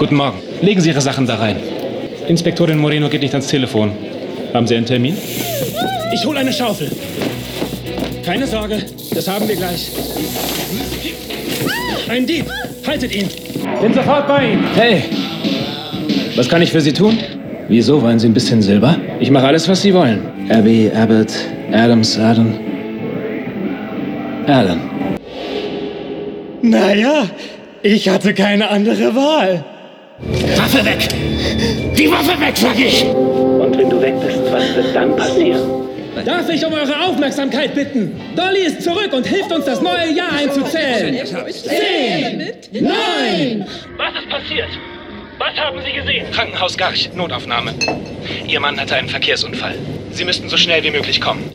Guten Morgen. Legen Sie Ihre Sachen da rein. Inspektorin Moreno geht nicht ans Telefon. Haben Sie einen Termin? Ich hole eine Schaufel. Keine Sorge, das haben wir gleich. Ein Dieb! Haltet ihn! Bin sofort bei Ihnen. Hey! Was kann ich für Sie tun? Wieso, wollen Sie ein bisschen Silber? Ich mache alles, was Sie wollen. Abby, Abbott, Adams, Allen. Naja, ich hatte keine andere Wahl. Waffe weg! Die Waffe weg, sag ich! Und wenn du weg bist, was wird dann passieren? Darf ich um eure Aufmerksamkeit bitten? Dolly ist zurück und hilft uns, das neue Jahr einzuzählen. 10, 9. Was ist passiert? Was haben Sie gesehen? Krankenhaus Garch, Notaufnahme. Ihr Mann hatte einen Verkehrsunfall. Sie müssten so schnell wie möglich kommen.